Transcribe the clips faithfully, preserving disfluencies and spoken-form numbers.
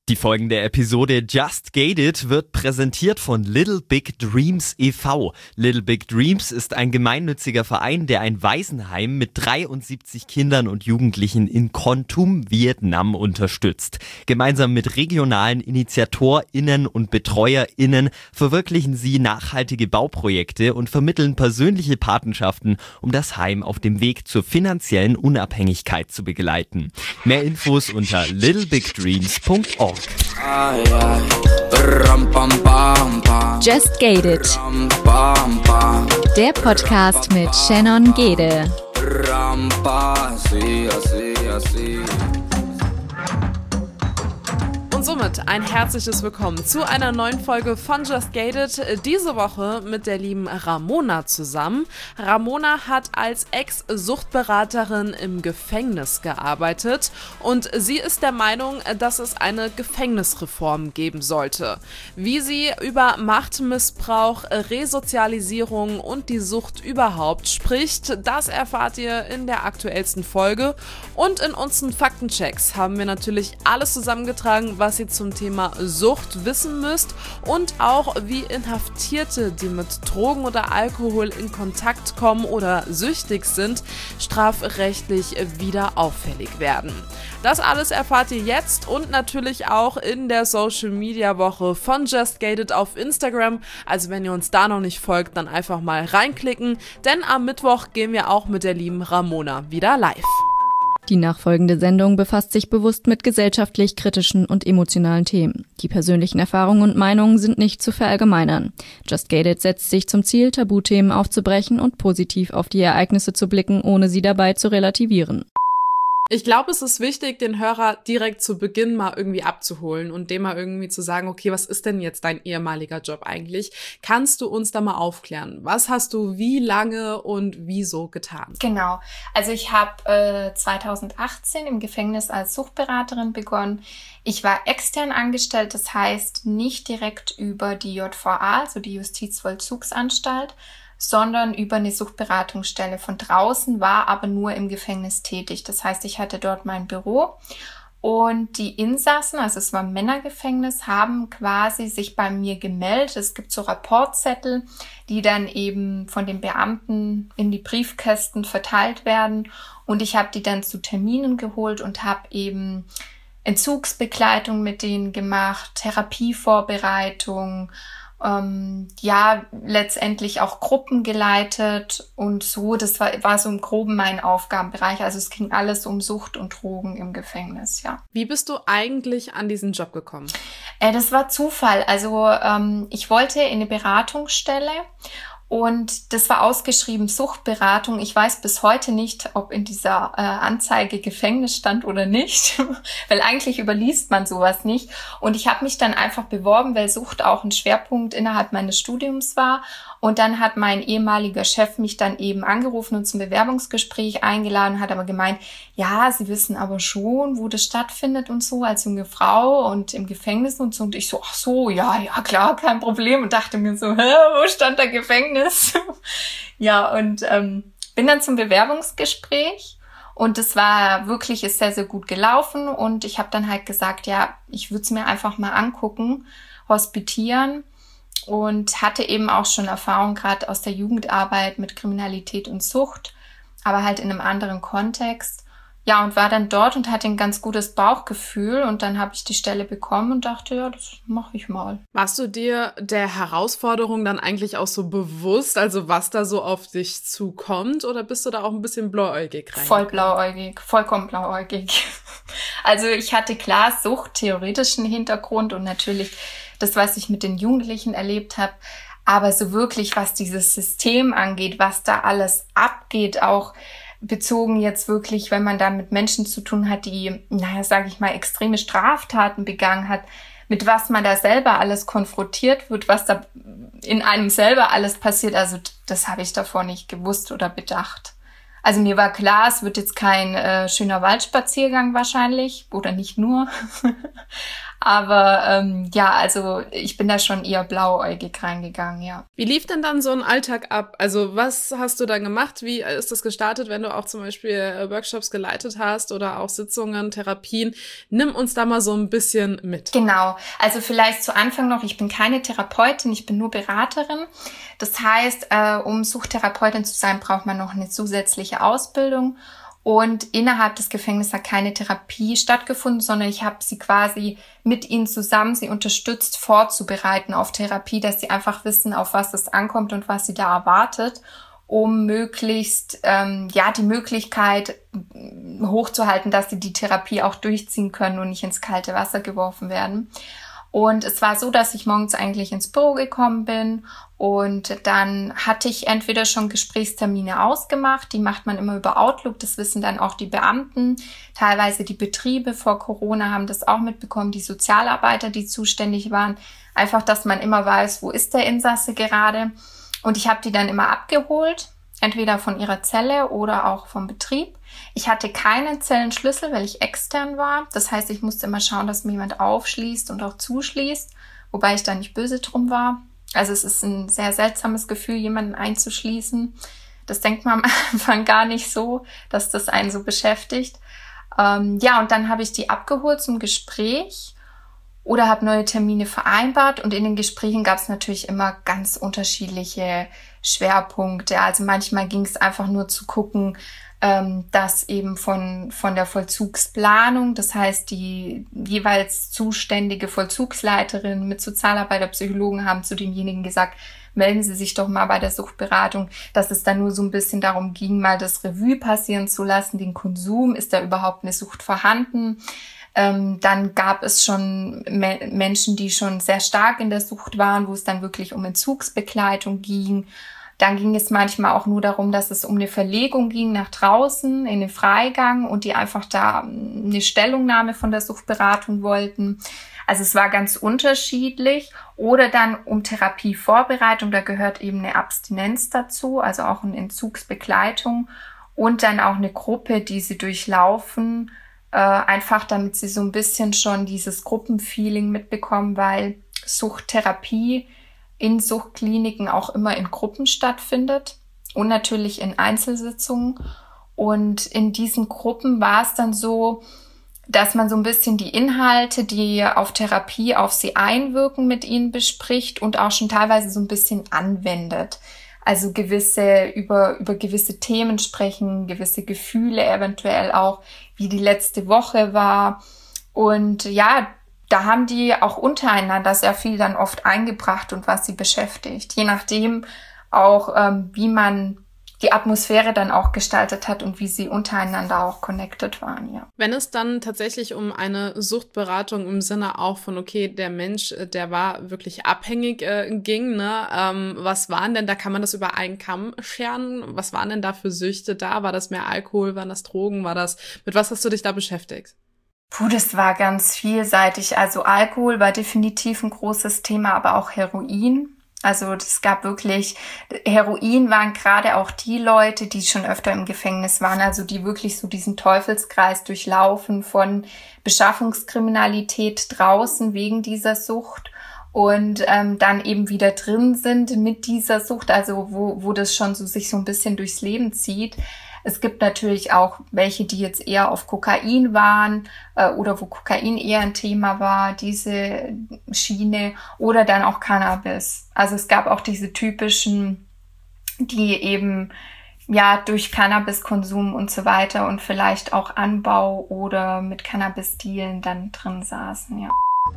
Die folgende Episode Just Gated wird präsentiert von Little Big Dreams e V Little Big Dreams ist ein gemeinnütziger Verein, der ein Waisenheim mit dreiundsiebzig Kindern und Jugendlichen in Kon Tum, Vietnam unterstützt. Gemeinsam mit regionalen InitiatorInnen und BetreuerInnen verwirklichen sie nachhaltige Bauprojekte und vermitteln persönliche Patenschaften, um das Heim auf dem Weg zur finanziellen Unabhängigkeit zu begleiten. Mehr Infos unter little big dreams punkt org. Just Gated, der Podcast mit Shannon Gede. Und somit ein herzliches Willkommen zu einer neuen Folge von Just Gated. Diese Woche mit der lieben Ramona zusammen. Ramona hat als Ex-Suchtberaterin im Gefängnis gearbeitet und sie ist der Meinung, dass es eine Gefängnisreform geben sollte. Wie sie über Machtmissbrauch, Resozialisierung und die Sucht überhaupt spricht, das erfahrt ihr in der aktuellsten Folge. Und in unseren Faktenchecks haben wir natürlich alles zusammengetragen, was ihr zum Thema Sucht wissen müsst und auch wie Inhaftierte, die mit Drogen oder Alkohol in Kontakt kommen oder süchtig sind, strafrechtlich wieder auffällig werden. Das alles erfahrt ihr jetzt und natürlich auch in der Social Media Woche von Just Gated auf Instagram. Also wenn ihr uns da noch nicht folgt, dann einfach mal reinklicken, denn am Mittwoch gehen wir auch mit der lieben Ramona wieder live. Die nachfolgende Sendung befasst sich bewusst mit gesellschaftlich kritischen und emotionalen Themen. Die persönlichen Erfahrungen und Meinungen sind nicht zu verallgemeinern. Just Gated setzt sich zum Ziel, Tabuthemen aufzubrechen und positiv auf die Ereignisse zu blicken, ohne sie dabei zu relativieren. Ich glaube, es ist wichtig, den Hörer direkt zu Beginn mal irgendwie abzuholen und dem mal irgendwie zu sagen, okay, was ist denn jetzt dein ehemaliger Job eigentlich? Kannst du uns da mal aufklären? Was hast du wie lange und wieso getan? Genau, also ich habe äh, zweitausendachtzehn im Gefängnis als Suchtberaterin begonnen. Ich war extern angestellt, das heißt nicht direkt über die J V A, also die Justizvollzugsanstalt, sondern über eine Suchtberatungsstelle von draußen, war aber nur im Gefängnis tätig. Das heißt, ich hatte dort mein Büro und die Insassen, also es war ein Männergefängnis, haben quasi sich bei mir gemeldet. Es gibt so Rapportzettel, die dann eben von den Beamten in die Briefkästen verteilt werden und ich habe die dann zu Terminen geholt und habe eben Entzugsbegleitung mit denen gemacht, Therapievorbereitung, Ähm, ja, letztendlich auch Gruppen geleitet und so. Das war, war so im Groben mein Aufgabenbereich. Also es ging alles um Sucht und Drogen im Gefängnis, ja. Wie bist du eigentlich an diesen Job gekommen? Äh, das war Zufall. Also ähm, ich wollte in eine Beratungsstelle und das war ausgeschrieben Suchtberatung. Ich weiß bis heute nicht, ob in dieser äh, Anzeige Gefängnis stand oder nicht, weil eigentlich überliest man sowas nicht. Und ich habe mich dann einfach beworben, weil Sucht auch ein Schwerpunkt innerhalb meines Studiums war. Und dann hat mein ehemaliger Chef mich dann eben angerufen und zum Bewerbungsgespräch eingeladen, hat aber gemeint, ja, Sie wissen aber schon, wo das stattfindet und so, als junge Frau und im Gefängnis und so. Und ich so, ach so, ja, ja, klar, kein Problem. Und dachte mir so, hä, wo stand da Gefängnis? Ja, und ähm, bin dann zum Bewerbungsgespräch. Und es war wirklich, ist sehr, sehr gut gelaufen. Und ich habe dann halt gesagt, ja, ich würde es mir einfach mal angucken, hospitieren. Und hatte eben auch schon Erfahrung gerade aus der Jugendarbeit mit Kriminalität und Sucht, aber halt in einem anderen Kontext. Ja, und war dann dort und hatte ein ganz gutes Bauchgefühl und dann habe ich die Stelle bekommen und dachte, ja, das mache ich mal. Warst du dir der Herausforderung dann eigentlich auch so bewusst, also was da so auf dich zukommt, oder bist du da auch ein bisschen blauäugig rein? Voll blauäugig, vollkommen blauäugig. Also ich hatte klar Sucht, theoretischen Hintergrund und natürlich das, was ich mit den Jugendlichen erlebt habe, aber so wirklich, was dieses System angeht, was da alles abgeht, auch bezogen jetzt wirklich, wenn man da mit Menschen zu tun hat, die, naja, sage ich mal, extreme Straftaten begangen hat, mit was man da selber alles konfrontiert wird, was da in einem selber alles passiert, also das habe ich davor nicht gewusst oder bedacht. Also mir war klar, es wird jetzt kein äh, schöner Waldspaziergang wahrscheinlich, oder nicht nur, Aber ähm, ja, also ich bin da schon eher blauäugig reingegangen, ja. Wie lief denn dann so ein Alltag ab? Also was hast du dann gemacht? Wie ist das gestartet, wenn du auch zum Beispiel Workshops geleitet hast oder auch Sitzungen, Therapien? Nimm uns da mal so ein bisschen mit. Genau, also vielleicht zu Anfang noch, ich bin keine Therapeutin, ich bin nur Beraterin. Das heißt, äh, um Suchttherapeutin zu sein, braucht man noch eine zusätzliche Ausbildung. Und innerhalb des Gefängnisses hat keine Therapie stattgefunden, sondern ich habe sie quasi mit ihnen zusammen, sie unterstützt, vorzubereiten auf Therapie, dass sie einfach wissen, auf was es ankommt und was sie da erwartet, um möglichst ähm, ja die Möglichkeit hochzuhalten, dass sie die Therapie auch durchziehen können und nicht ins kalte Wasser geworfen werden. Und es war so, dass ich morgens eigentlich ins Büro gekommen bin und dann hatte ich entweder schon Gesprächstermine ausgemacht, die macht man immer über Outlook, das wissen dann auch die Beamten, teilweise die Betriebe vor Corona haben das auch mitbekommen, die Sozialarbeiter, die zuständig waren, einfach, dass man immer weiß, wo ist der Insasse gerade, und ich habe die dann immer abgeholt, entweder von ihrer Zelle oder auch vom Betrieb. Ich hatte keinen Zellenschlüssel, weil ich extern war. Das heißt, ich musste immer schauen, dass mir jemand aufschließt und auch zuschließt, wobei ich da nicht böse drum war. Also es ist ein sehr seltsames Gefühl, jemanden einzuschließen. Das denkt man am Anfang gar nicht so, dass das einen so beschäftigt. Ähm, ja, und dann habe ich die abgeholt zum Gespräch oder habe neue Termine vereinbart. Und in den Gesprächen gab es natürlich immer ganz unterschiedliche Schwerpunkte. Also manchmal ging es einfach nur zu gucken, ähm, dass eben von von der Vollzugsplanung, das heißt die jeweils zuständige Vollzugsleiterin mit Sozialarbeiter, Psychologen haben zu demjenigen gesagt, melden Sie sich doch mal bei der Suchtberatung, dass es dann nur so ein bisschen darum ging, mal das Revue passieren zu lassen, den Konsum, ist da überhaupt eine Sucht vorhanden? Ähm, dann gab es schon Me- Menschen, die schon sehr stark in der Sucht waren, wo es dann wirklich um Entzugsbegleitung ging. Dann ging es manchmal auch nur darum, dass es um eine Verlegung ging nach draußen in den Freigang und die einfach da eine Stellungnahme von der Suchtberatung wollten. Also es war ganz unterschiedlich. Oder dann um Therapievorbereitung, da gehört eben eine Abstinenz dazu, also auch eine Entzugsbegleitung und dann auch eine Gruppe, die sie durchlaufen, äh, einfach damit sie so ein bisschen schon dieses Gruppenfeeling mitbekommen, weil Suchttherapie in Suchtkliniken auch immer in Gruppen stattfindet und natürlich in Einzelsitzungen. Und in diesen Gruppen war es dann so, dass man so ein bisschen die Inhalte, die auf Therapie auf sie einwirken, mit ihnen bespricht und auch schon teilweise so ein bisschen anwendet. Also gewisse, über, über gewisse Themen sprechen, gewisse Gefühle eventuell auch, wie die letzte Woche war. Und ja, da haben die auch untereinander sehr viel dann oft eingebracht und was sie beschäftigt. Je nachdem auch, ähm, wie man die Atmosphäre dann auch gestaltet hat und wie sie untereinander auch connected waren, ja. Wenn es dann tatsächlich um eine Suchtberatung im Sinne auch von, okay, der Mensch, der war wirklich abhängig, äh, ging, ne? Ähm, was waren denn, da kann man das über einen Kamm scheren? Was waren denn da für Süchte da? War das mehr Alkohol? Waren das Drogen? War das, mit was hast du dich da beschäftigt? Puh, das war ganz vielseitig. Also Alkohol war definitiv ein großes Thema, aber auch Heroin. Also es gab wirklich, Heroin waren gerade auch die Leute, die schon öfter im Gefängnis waren, also die wirklich so diesen Teufelskreis durchlaufen von Beschaffungskriminalität draußen wegen dieser Sucht und ähm, dann eben wieder drin sind mit dieser Sucht, also wo, wo das schon so sich so ein bisschen durchs Leben zieht. Es gibt natürlich auch welche, die jetzt eher auf Kokain waren äh, oder wo Kokain eher ein Thema war, diese Schiene, oder dann auch Cannabis. Also es gab auch diese typischen, die eben ja durch Cannabiskonsum und so weiter und vielleicht auch Anbau oder mit Cannabis-Dealen dann drin saßen, ja.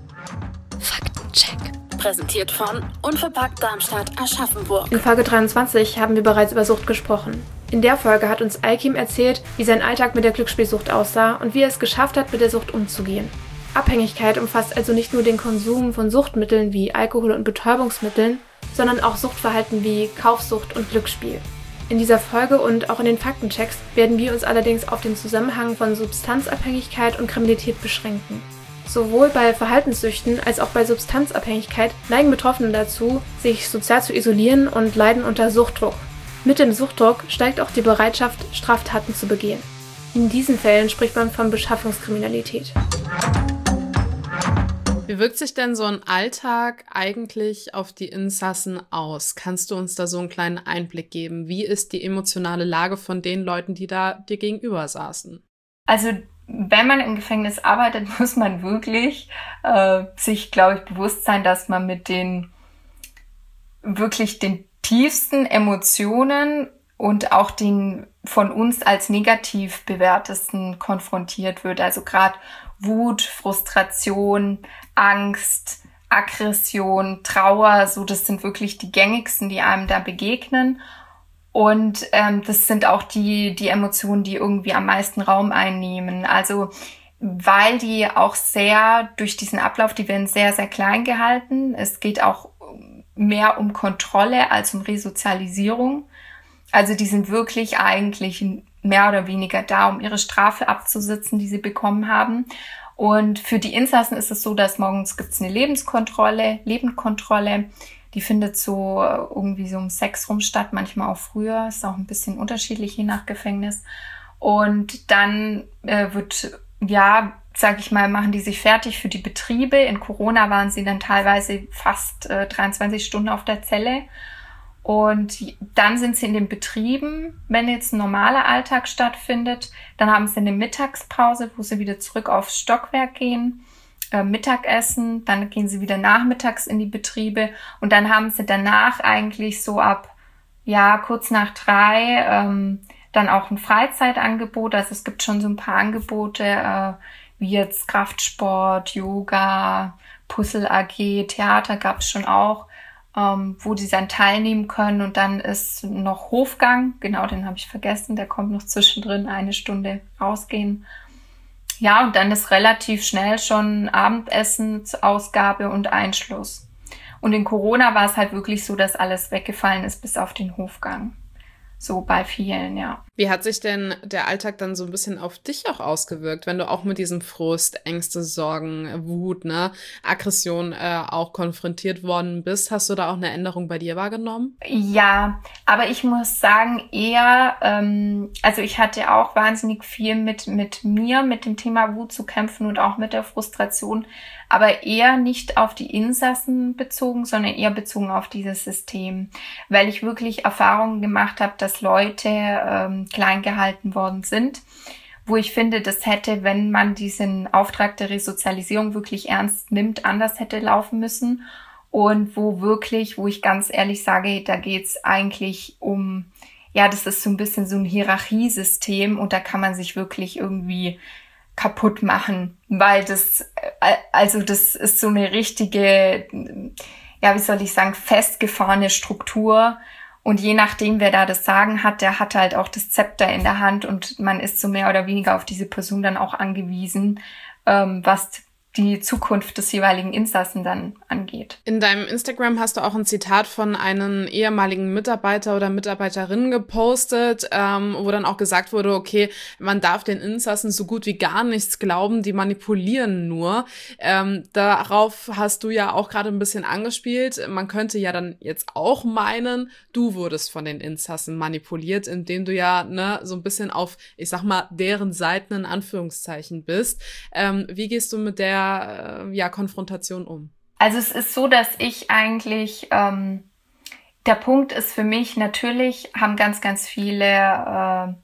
Faktencheck. Präsentiert von Unverpackt Darmstadt Aschaffenburg. In Folge dreiundzwanzig haben wir bereits über Sucht gesprochen. In der Folge hat uns Aykim erzählt, wie sein Alltag mit der Glücksspielsucht aussah und wie er es geschafft hat, mit der Sucht umzugehen. Abhängigkeit umfasst also nicht nur den Konsum von Suchtmitteln wie Alkohol und Betäubungsmitteln, sondern auch Suchtverhalten wie Kaufsucht und Glücksspiel. In dieser Folge und auch in den Faktenchecks werden wir uns allerdings auf den Zusammenhang von Substanzabhängigkeit und Kriminalität beschränken. Sowohl bei Verhaltenssüchten als auch bei Substanzabhängigkeit neigen Betroffene dazu, sich sozial zu isolieren und leiden unter Suchtdruck. Mit dem Suchtdruck steigt auch die Bereitschaft, Straftaten zu begehen. In diesen Fällen spricht man von Beschaffungskriminalität. Wie wirkt sich denn so ein Alltag eigentlich auf die Insassen aus? Kannst du uns da so einen kleinen Einblick geben? Wie ist die emotionale Lage von den Leuten, die da dir gegenüber saßen? Also wenn man im Gefängnis arbeitet, muss man wirklich äh, sich, glaube ich, bewusst sein, dass man mit den wirklich den tiefsten Emotionen und auch den von uns als negativ bewertesten konfrontiert wird. Also gerade Wut, Frustration, Angst, Aggression, Trauer, so das sind wirklich die gängigsten, die einem da begegnen. Und ähm, das sind auch die die Emotionen, die irgendwie am meisten Raum einnehmen. Also weil die auch sehr durch diesen Ablauf, die werden sehr, sehr klein gehalten. Es geht auch mehr um Kontrolle als um Resozialisierung. Also die sind wirklich eigentlich mehr oder weniger da, um ihre Strafe abzusitzen, die sie bekommen haben. Und für die Insassen ist es so, dass morgens gibt's eine Lebenskontrolle, Lebendkontrolle. Die findet so irgendwie so um sechs rum statt, manchmal auch früher. Ist auch ein bisschen unterschiedlich, je nach Gefängnis. Und dann äh, wird, ja, sag ich mal, machen die sich fertig für die Betriebe. In Corona waren sie dann teilweise fast äh, dreiundzwanzig Stunden auf der Zelle. Und dann sind sie in den Betrieben, wenn jetzt ein normaler Alltag stattfindet. Dann haben sie eine Mittagspause, wo sie wieder zurück aufs Stockwerk gehen, äh, Mittagessen. Dann gehen sie wieder nachmittags in die Betriebe. Und dann haben sie danach eigentlich so ab, ja, kurz nach drei, ähm, dann auch ein Freizeitangebot. Also es gibt schon so ein paar Angebote, äh, wie jetzt Kraftsport, Yoga, Puzzle-A G, Theater gab es schon auch. Ähm, wo die dann teilnehmen können. Und dann ist noch Hofgang, genau, den habe ich vergessen, der kommt noch zwischendrin, eine Stunde rausgehen. Ja, und dann ist relativ schnell schon Abendessensausgabe und Einschluss. Und in Corona war es halt wirklich so, dass alles weggefallen ist, bis auf den Hofgang. So bei vielen, ja. Wie hat sich denn der Alltag dann so ein bisschen auf dich auch ausgewirkt, wenn du auch mit diesem Frust, Ängste, Sorgen, Wut, ne, Aggression äh, auch konfrontiert worden bist? Hast du da auch eine Änderung bei dir wahrgenommen? Ja, aber ich muss sagen, eher, ähm, also ich hatte auch wahnsinnig viel mit mit mir, mit dem Thema Wut zu kämpfen und auch mit der Frustration, aber eher nicht auf die Insassen bezogen, sondern eher bezogen auf dieses System, weil ich wirklich Erfahrungen gemacht habe, dass Leute ähm, klein gehalten worden sind, wo ich finde, das hätte, wenn man diesen Auftrag der Resozialisierung wirklich ernst nimmt, anders hätte laufen müssen und wo wirklich, wo ich ganz ehrlich sage, da geht's eigentlich um, ja, das ist so ein bisschen so ein Hierarchiesystem und da kann man sich wirklich irgendwie kaputt machen, weil das, also das ist so eine richtige, ja, wie soll ich sagen, festgefahrene Struktur und je nachdem, wer da das Sagen hat, der hat halt auch das Zepter in der Hand und man ist so mehr oder weniger auf diese Person dann auch angewiesen, ähm, was die Zukunft des jeweiligen Insassen dann angeht. In deinem Instagram hast du auch ein Zitat von einem ehemaligen Mitarbeiter oder Mitarbeiterin gepostet, ähm, wo dann auch gesagt wurde, okay, man darf den Insassen so gut wie gar nichts glauben, die manipulieren nur. Ähm, darauf hast du ja auch gerade ein bisschen angespielt. Man könnte ja dann jetzt auch meinen, du wurdest von den Insassen manipuliert, indem du ja ne so ein bisschen auf, ich sag mal, deren Seiten in Anführungszeichen bist. Ähm, wie gehst du mit der ja, Konfrontation um? Also es ist so, dass ich eigentlich, ähm, der Punkt ist für mich, natürlich haben ganz, ganz viele, äh,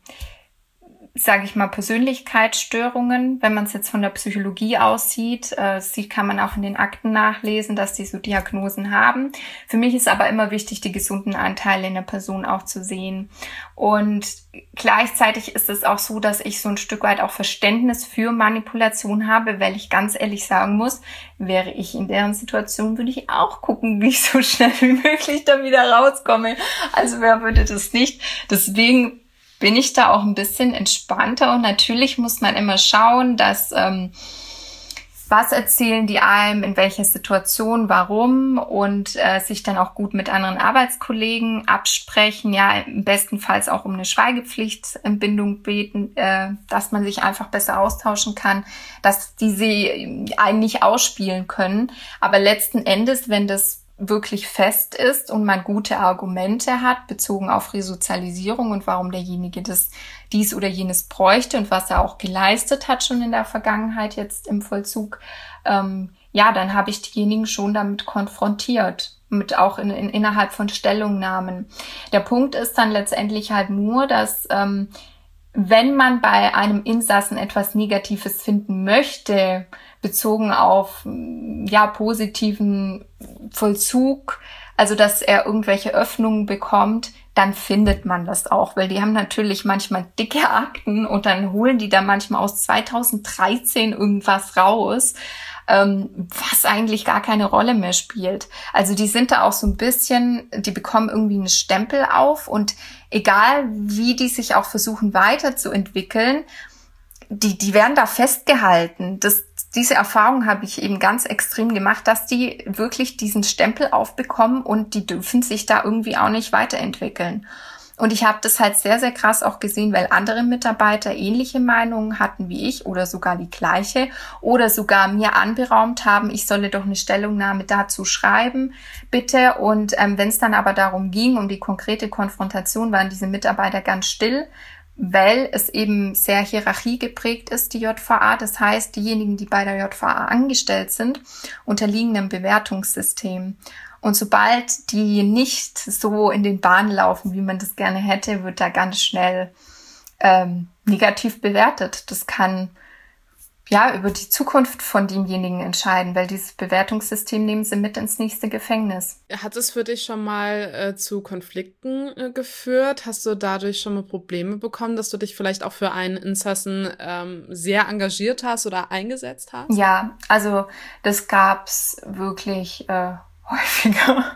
sage ich mal, Persönlichkeitsstörungen. Wenn man es jetzt von der Psychologie aussieht, äh, sieht, kann man auch in den Akten nachlesen, dass die so Diagnosen haben. Für mich ist aber immer wichtig, die gesunden Anteile in der Person auch zu sehen. Und gleichzeitig ist es auch so, dass ich so ein Stück weit auch Verständnis für Manipulation habe, weil ich ganz ehrlich sagen muss, wäre ich in deren Situation, würde ich auch gucken, wie ich so schnell wie möglich da wieder rauskomme. Also wer würde das nicht? Deswegen bin ich da auch ein bisschen entspannter und natürlich muss man immer schauen, dass ähm, was erzählen die einem, in welcher Situation, warum und äh, sich dann auch gut mit anderen Arbeitskollegen absprechen, ja, im bestenfalls auch um eine Schweigepflichtentbindung beten, äh, dass man sich einfach besser austauschen kann, dass die sie einen nicht ausspielen können. Aber letzten Endes, wenn das wirklich fest ist und man gute Argumente hat, bezogen auf Resozialisierung und warum derjenige das dies oder jenes bräuchte und was er auch geleistet hat schon in der Vergangenheit jetzt im Vollzug, ähm, ja, dann habe ich diejenigen schon damit konfrontiert, mit auch in, in, innerhalb von Stellungnahmen. Der Punkt ist dann letztendlich halt nur, dass ähm, wenn man bei einem Insassen etwas Negatives finden möchte, bezogen auf ja positiven Vollzug, also dass er irgendwelche Öffnungen bekommt, dann findet man das auch, weil die haben natürlich manchmal dicke Akten und dann holen die da manchmal aus zweitausenddreizehn irgendwas raus, ähm, was eigentlich gar keine Rolle mehr spielt. Also die sind da auch so ein bisschen, die bekommen irgendwie einen Stempel auf und egal wie die sich auch versuchen weiterzuentwickeln, die, die werden da festgehalten. Das, diese Erfahrung habe ich eben ganz extrem gemacht, dass die wirklich diesen Stempel aufbekommen und die dürfen sich da irgendwie auch nicht weiterentwickeln. Und ich habe das halt sehr, sehr krass auch gesehen, weil andere Mitarbeiter ähnliche Meinungen hatten wie ich oder sogar die gleiche oder sogar mir anberaumt haben, ich solle doch eine Stellungnahme dazu schreiben, bitte. Und ähm, wenn es dann aber darum ging, um die konkrete Konfrontation, waren diese Mitarbeiter ganz still, weil es eben sehr hierarchiegeprägt ist, die J V A. Das heißt, diejenigen, die bei der J V A angestellt sind, unterliegen einem Bewertungssystem. Und sobald die nicht so in den Bahnen laufen, wie man das gerne hätte, wird da ganz schnell ähm, negativ bewertet. Das kann ja über die Zukunft von demjenigen entscheiden, weil dieses Bewertungssystem nehmen sie mit ins nächste Gefängnis. Hat es für dich schon mal äh, zu Konflikten äh, geführt? Hast du dadurch schon mal Probleme bekommen, dass du dich vielleicht auch für einen Insassen ähm, sehr engagiert hast oder eingesetzt hast? Ja, also das gab's wirklich äh, häufiger.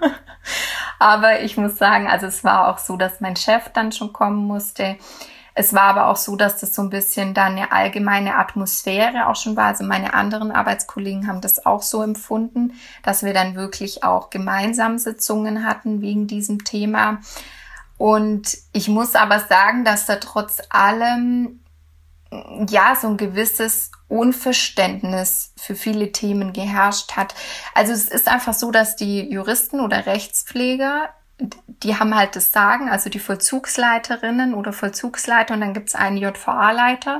Aber ich muss sagen, also es war auch so, dass mein Chef dann schon kommen musste. Es war aber auch so, dass das so ein bisschen dann eine allgemeine Atmosphäre auch schon war. Also meine anderen Arbeitskollegen haben das auch so empfunden, dass wir dann wirklich auch gemeinsam Sitzungen hatten wegen diesem Thema. Und ich muss aber sagen, dass da trotz allem ja so ein gewisses Unverständnis für viele Themen geherrscht hat. Also es ist einfach so, dass die Juristen oder Rechtspfleger, die haben halt das Sagen, also die Vollzugsleiterinnen oder Vollzugsleiter und dann gibt es einen J V A-Leiter.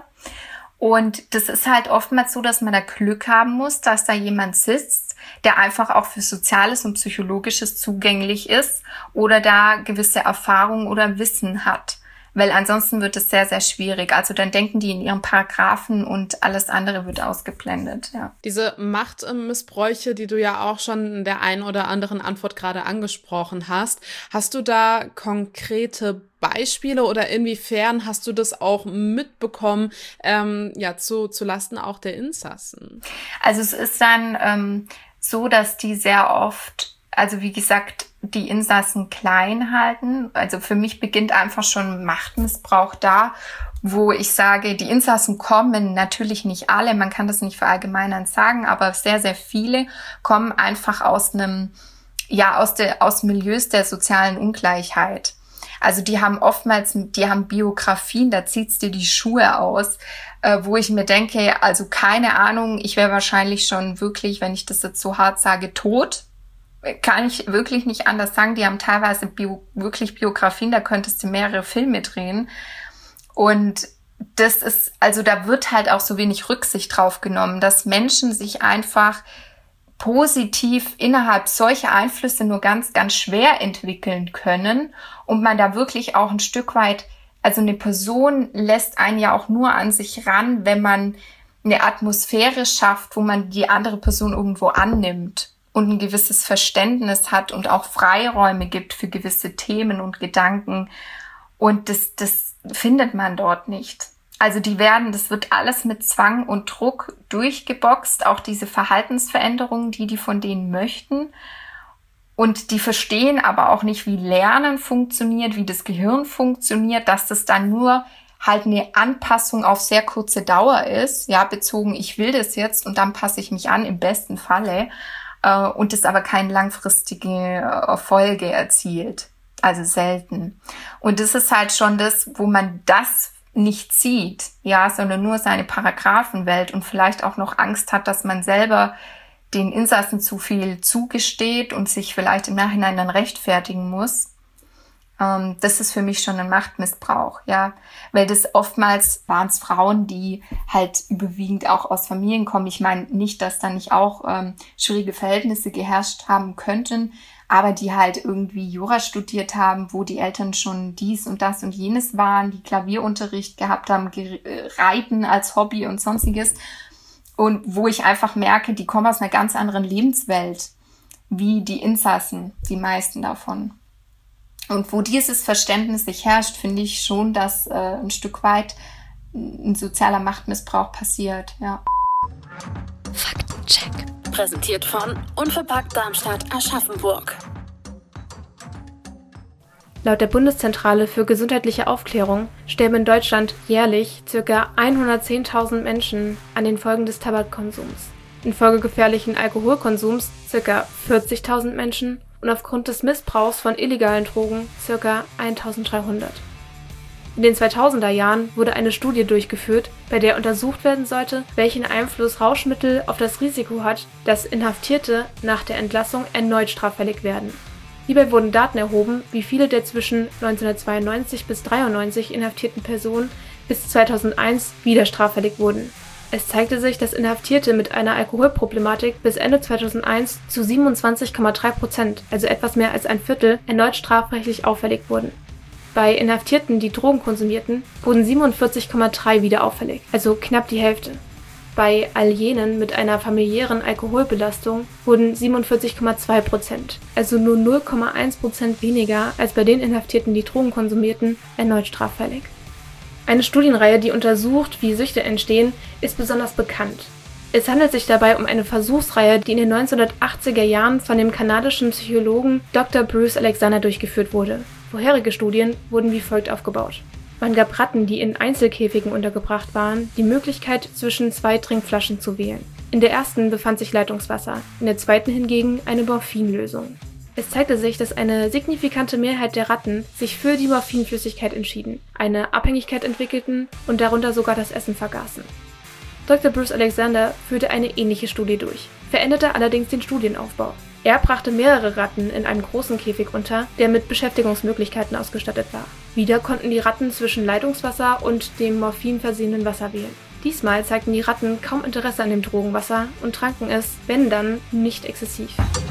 Und das ist halt oftmals so, dass man da Glück haben muss, dass da jemand sitzt, der einfach auch für Soziales und Psychologisches zugänglich ist oder da gewisse Erfahrung oder Wissen hat. Weil ansonsten wird es sehr, sehr schwierig. Also dann denken die in ihren Paragraphen und alles andere wird ausgeblendet. Ja. Diese Machtmissbräuche, die du ja auch schon in der einen oder anderen Antwort gerade angesprochen hast, hast du da konkrete Beispiele oder inwiefern hast du das auch mitbekommen, ähm, ja, zu, zu Lasten auch der Insassen? Also es ist dann ähm, so, dass die sehr oft, also wie gesagt, die Insassen klein halten. Also für mich beginnt einfach schon Machtmissbrauch da, wo ich sage, die Insassen kommen, natürlich nicht alle, man kann das nicht verallgemeinern sagen, aber sehr, sehr viele kommen einfach aus einem, ja, aus der, aus Milieus der sozialen Ungleichheit. Also die haben oftmals, die haben Biografien, da zieht's dir die Schuhe aus, äh, wo ich mir denke, also keine Ahnung, ich wäre wahrscheinlich schon wirklich, wenn ich das jetzt so hart sage, tot. Kann ich wirklich nicht anders sagen. Die haben teilweise Bio, wirklich Biografien, da könntest du mehrere Filme drehen. Und das ist, also da wird halt auch so wenig Rücksicht drauf genommen, dass Menschen sich einfach positiv innerhalb solcher Einflüsse nur ganz, ganz schwer entwickeln können und man da wirklich auch ein Stück weit, also eine Person lässt einen ja auch nur an sich ran, wenn man eine Atmosphäre schafft, wo man die andere Person irgendwo annimmt und ein gewisses Verständnis hat und auch Freiräume gibt für gewisse Themen und Gedanken. Und das, das findet man dort nicht. Also die werden, das wird alles mit Zwang und Druck durchgeboxt, auch diese Verhaltensveränderungen, die die von denen möchten. Und die verstehen aber auch nicht, wie Lernen funktioniert, wie das Gehirn funktioniert, dass das dann nur halt eine Anpassung auf sehr kurze Dauer ist, ja, bezogen, ich will das jetzt und dann passe ich mich an, im besten Falle. Und das aber keine langfristige Erfolge erzielt. Also selten. Und das ist halt schon das, wo man das nicht sieht, ja, sondern nur seine Paragraphenwelt und vielleicht auch noch Angst hat, dass man selber den Insassen zu viel zugesteht und sich vielleicht im Nachhinein dann rechtfertigen muss. Ähm, das ist für mich schon ein Machtmissbrauch, ja, weil das oftmals waren es Frauen, die halt überwiegend auch aus Familien kommen. Ich meine nicht, dass da nicht auch ähm, schwierige Verhältnisse geherrscht haben könnten, aber die halt irgendwie Jura studiert haben, wo die Eltern schon dies und das und jenes waren, die Klavierunterricht gehabt haben, Reiten als Hobby und sonstiges. Und wo ich einfach merke, die kommen aus einer ganz anderen Lebenswelt, wie die Insassen, die meisten davon. Und wo dieses Verständnis nicht herrscht, finde ich schon, dass äh, ein Stück weit ein sozialer Machtmissbrauch passiert, ja. Faktencheck. Präsentiert von Unverpackt Darmstadt Aschaffenburg. Laut der Bundeszentrale für gesundheitliche Aufklärung sterben in Deutschland jährlich ca. hundertzehntausend Menschen an den Folgen des Tabakkonsums. Infolge gefährlichen Alkoholkonsums ca. vierzigtausend Menschen und aufgrund des Missbrauchs von illegalen Drogen ca. eintausenddreihundert. In den zweitausender Jahren wurde eine Studie durchgeführt, bei der untersucht werden sollte, welchen Einfluss Rauschmittel auf das Risiko hat, dass Inhaftierte nach der Entlassung erneut straffällig werden. Hierbei wurden Daten erhoben, wie viele der zwischen neunzehnhundertzweiundneunzig bis dreiundneunzig inhaftierten Personen bis zweitausendeins wieder straffällig wurden. Es zeigte sich, dass Inhaftierte mit einer Alkoholproblematik bis Ende zweitausendeins zu siebenundzwanzig Komma drei Prozent, also etwas mehr als ein Viertel, erneut strafrechtlich auffällig wurden. Bei Inhaftierten, die Drogen konsumierten, wurden siebenundvierzig Komma drei wieder auffällig, also knapp die Hälfte. Bei all jenen mit einer familiären Alkoholbelastung wurden siebenundvierzig Komma zwei Prozent, also nur null Komma eins Prozent weniger als bei den Inhaftierten, die Drogen konsumierten, erneut straffällig. Eine Studienreihe, die untersucht, wie Süchte entstehen, ist besonders bekannt. Es handelt sich dabei um eine Versuchsreihe, die in den neunzehnhundertachtziger Jahren von dem kanadischen Psychologen Doktor Bruce Alexander durchgeführt wurde. Vorherige Studien wurden wie folgt aufgebaut. Man gab Ratten, die in Einzelkäfigen untergebracht waren, die Möglichkeit, zwischen zwei Trinkflaschen zu wählen. In der ersten befand sich Leitungswasser, in der zweiten hingegen eine Morphinlösung. Es zeigte sich, dass eine signifikante Mehrheit der Ratten sich für die Morphinflüssigkeit entschieden, eine Abhängigkeit entwickelten und darunter sogar das Essen vergaßen. Doktor Bruce Alexander führte eine ähnliche Studie durch, veränderte allerdings den Studienaufbau. Er brachte mehrere Ratten in einem großen Käfig unter, der mit Beschäftigungsmöglichkeiten ausgestattet war. Wieder konnten die Ratten zwischen Leitungswasser und dem Morphin versehenen Wasser wählen. Diesmal zeigten die Ratten kaum Interesse an dem Drogenwasser und tranken es, wenn dann, nicht exzessiv.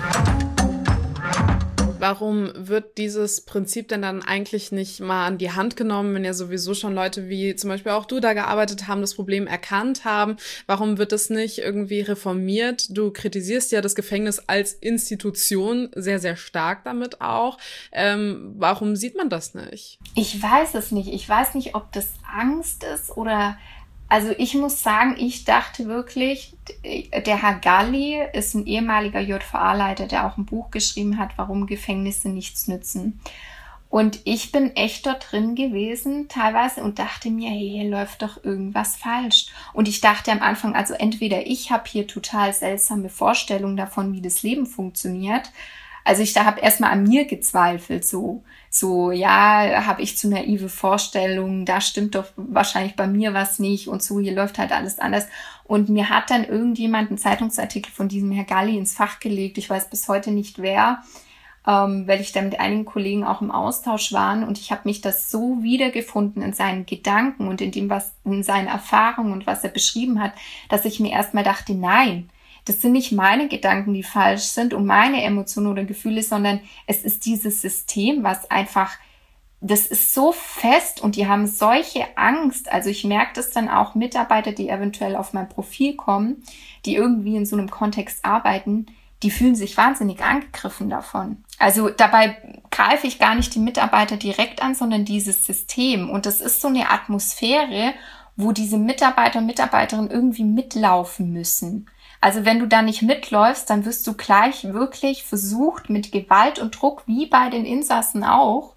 Warum wird dieses Prinzip denn dann eigentlich nicht mal an die Hand genommen, wenn ja sowieso schon Leute wie zum Beispiel auch du da gearbeitet haben, das Problem erkannt haben? Warum wird das nicht irgendwie reformiert? Du kritisierst ja das Gefängnis als Institution sehr, sehr stark damit auch. Ähm, warum sieht man das nicht? Ich weiß es nicht. Ich weiß nicht, ob das Angst ist oder... Also ich muss sagen, ich dachte wirklich, der Herr Galli ist ein ehemaliger J V A-Leiter, der auch ein Buch geschrieben hat, warum Gefängnisse nichts nützen. Und ich bin echt dort drin gewesen teilweise und dachte mir, hey, hier läuft doch irgendwas falsch. Und ich dachte am Anfang, also entweder ich habe hier total seltsame Vorstellungen davon, wie das Leben funktioniert. Also ich da habe erstmal an mir gezweifelt, so, so ja, habe ich zu naive Vorstellungen, da stimmt doch wahrscheinlich bei mir was nicht und so, hier läuft halt alles anders. Und mir hat dann irgendjemand einen Zeitungsartikel von diesem Herr Galli ins Fach gelegt, ich weiß bis heute nicht wer, ähm, weil ich da mit einigen Kollegen auch im Austausch war und ich habe mich das so wiedergefunden in seinen Gedanken und in dem, was in seinen Erfahrungen und was er beschrieben hat, dass ich mir erstmal dachte, nein, das sind nicht meine Gedanken, die falsch sind und meine Emotionen oder Gefühle, sondern es ist dieses System, was einfach, das ist so fest und die haben solche Angst. Also ich merke das dann auch Mitarbeiter, die eventuell auf mein Profil kommen, die irgendwie in so einem Kontext arbeiten, die fühlen sich wahnsinnig angegriffen davon. Also dabei greife ich gar nicht die Mitarbeiter direkt an, sondern dieses System. Und das ist so eine Atmosphäre, wo diese Mitarbeiter und Mitarbeiterinnen irgendwie mitlaufen müssen. Also wenn du da nicht mitläufst, dann wirst du gleich wirklich versucht, mit Gewalt und Druck, wie bei den Insassen auch,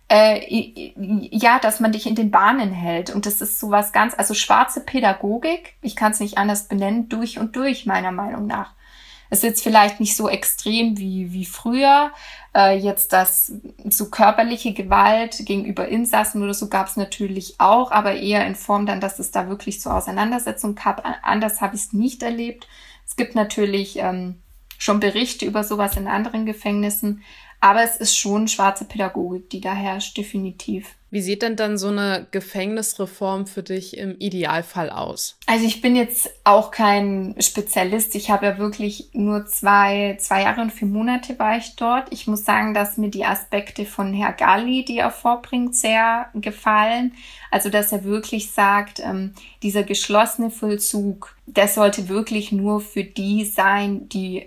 äh, ja, dass man dich in den Bahnen hält. Und das ist sowas ganz, also schwarze Pädagogik, ich kann es nicht anders benennen, durch und durch, meiner Meinung nach. Es ist jetzt vielleicht nicht so extrem wie, wie früher, äh, jetzt das so körperliche Gewalt gegenüber Insassen oder so gab es natürlich auch, aber eher in Form dann, dass es da wirklich zur Auseinandersetzung gab. Anders habe ich es nicht erlebt. Es gibt natürlich ähm, schon Berichte über sowas in anderen Gefängnissen. Aber es ist schon schwarze Pädagogik, die da herrscht, definitiv. Wie sieht denn dann so eine Gefängnisreform für dich im Idealfall aus? Also ich bin jetzt auch kein Spezialist. Ich habe ja wirklich nur zwei, zwei Jahre und vier Monate war ich dort. Ich muss sagen, dass mir die Aspekte von Herr Galli, die er vorbringt, sehr gefallen. Also dass er wirklich sagt, ähm, dieser geschlossene Vollzug, der sollte wirklich nur für die sein, die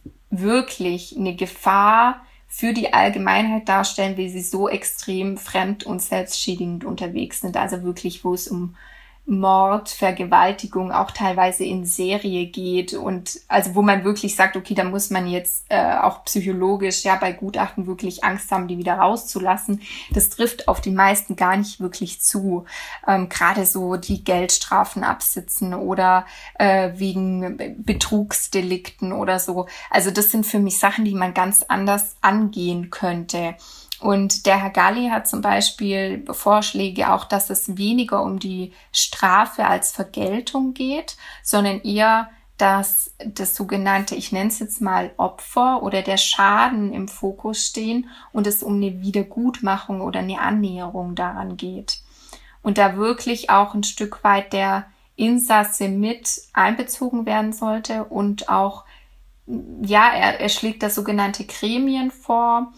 wirklich eine Gefahr für die Allgemeinheit darstellen, wie sie so extrem fremd- und selbstschädigend unterwegs sind. Also wirklich, wo es um Mord, Vergewaltigung, auch teilweise in Serie geht und also wo man wirklich sagt, okay, da muss man jetzt äh, auch psychologisch ja bei Gutachten wirklich Angst haben, die wieder rauszulassen. Das trifft auf die meisten gar nicht wirklich zu. Ähm, gerade so die Geldstrafen absitzen oder äh, wegen Betrugsdelikten oder so. Also das sind für mich Sachen, die man ganz anders angehen könnte. Und der Herr Galli hat zum Beispiel Vorschläge auch, dass es weniger um die Strafe als Vergeltung geht, sondern eher, dass das sogenannte, ich nenne es jetzt mal Opfer oder der Schaden im Fokus stehen und es um eine Wiedergutmachung oder eine Annäherung daran geht. Und da wirklich auch ein Stück weit der Insasse mit einbezogen werden sollte und auch, ja, er, er schlägt da sogenannte Gremien vor,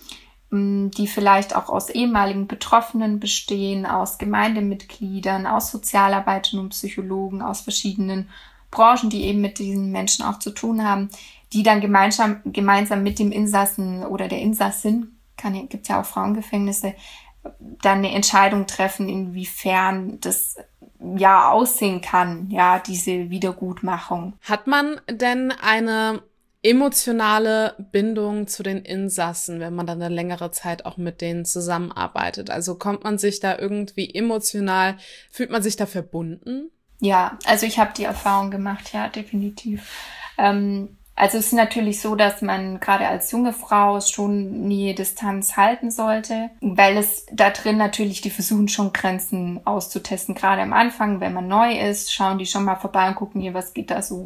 die vielleicht auch aus ehemaligen Betroffenen bestehen, aus Gemeindemitgliedern, aus Sozialarbeitern und Psychologen, aus verschiedenen Branchen, die eben mit diesen Menschen auch zu tun haben, die dann gemeinsam, gemeinsam mit dem Insassen oder der Insassin, kann, gibt's ja auch Frauengefängnisse, dann eine Entscheidung treffen, inwiefern das ja aussehen kann, ja, diese Wiedergutmachung. Hat man denn eine emotionale Bindung zu den Insassen, wenn man dann eine längere Zeit auch mit denen zusammenarbeitet? Also kommt man sich da irgendwie emotional, fühlt man sich da verbunden? Ja, also ich habe die Erfahrung gemacht, ja, definitiv. Ähm, also es ist natürlich so, dass man gerade als junge Frau schon Nähe, Distanz halten sollte, weil es da drin natürlich, die versuchen schon Grenzen auszutesten. Gerade am Anfang, wenn man neu ist, schauen die schon mal vorbei und gucken hier, was geht da so.